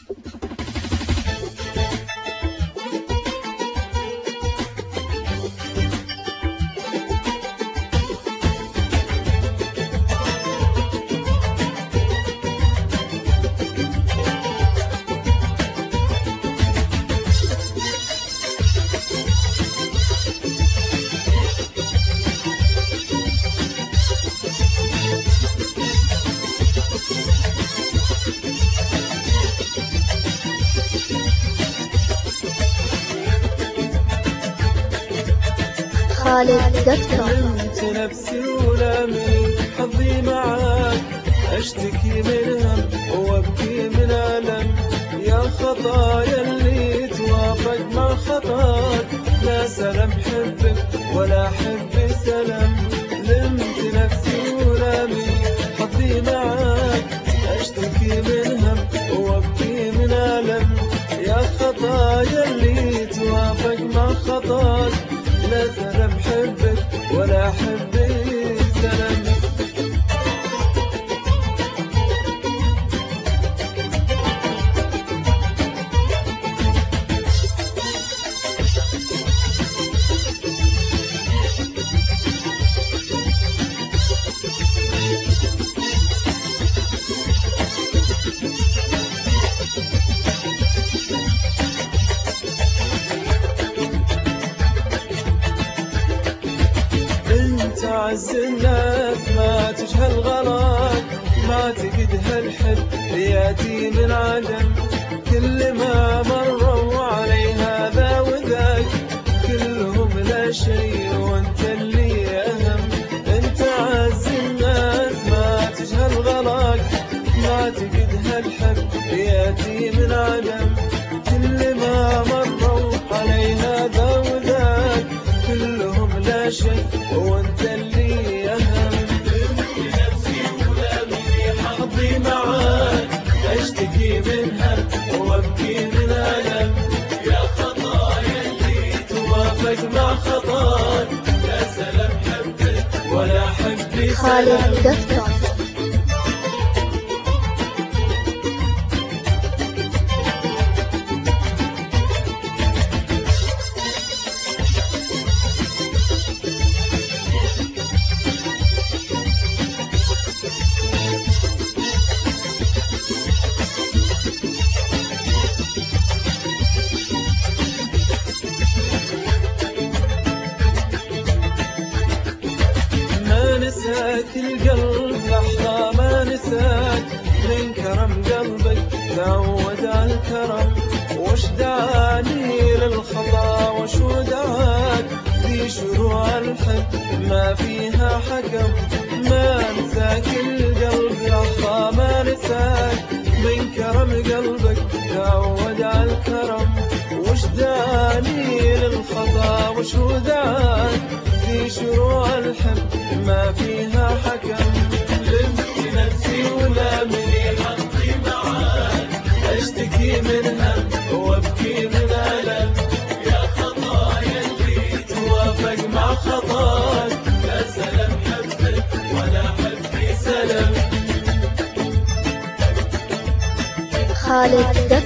خالد دكتور. علمت نفسي ولامي حظي معاك، اشتكي من هم وابكي من ألم، يا خطايا اللي توافق مع خطاك، لا سلام حبك ولا حب سلام. لمت نفسي ولامي حظي معاك، اشتكي من هم وابكي من ألم، يا خطايا اللي توافق مع خطاك، لا سلام حبك ولا حب سلام. تعز الناس ما تجهل غلاك، ما تقدها الحب ياتي من عدم، كل ما مروا عليها ذا وذاك، كلهم لا شيء وانت اللي اهم. انت عز الناس ما تجهل غلاك، ما تقدها الحب ياتي من عدم، كل ما مروا عليها ذا وذاك، كلهم لا شيء وانت اللي اهم. نفسي ولامي حظي معاك، اشتكي من هم وابكي من الم، يا خطايا اللي توافق مع خطاك، لا سلام حبك ولا حبي خالد دكتور. نساك القلب لحظة ما نساك، من كرم قلبك تعود على الكرم، وش دعاني للخطا وشو دعاك، في شروع الحب ما فيها حكم. ما نساك القلب لحظة ما نساك، من كرم قلبك تعود على الكرم، وش دعاني للخطا وشو دعاك، في شروع الحب ما فيها حكم. لمت نفسي ولامي حظي معاك، اشتكي من هم وابكي من ألم، يا خطايا اللي توافق مع خطاك، لا سلام حبك ولا حبي سلام. خالد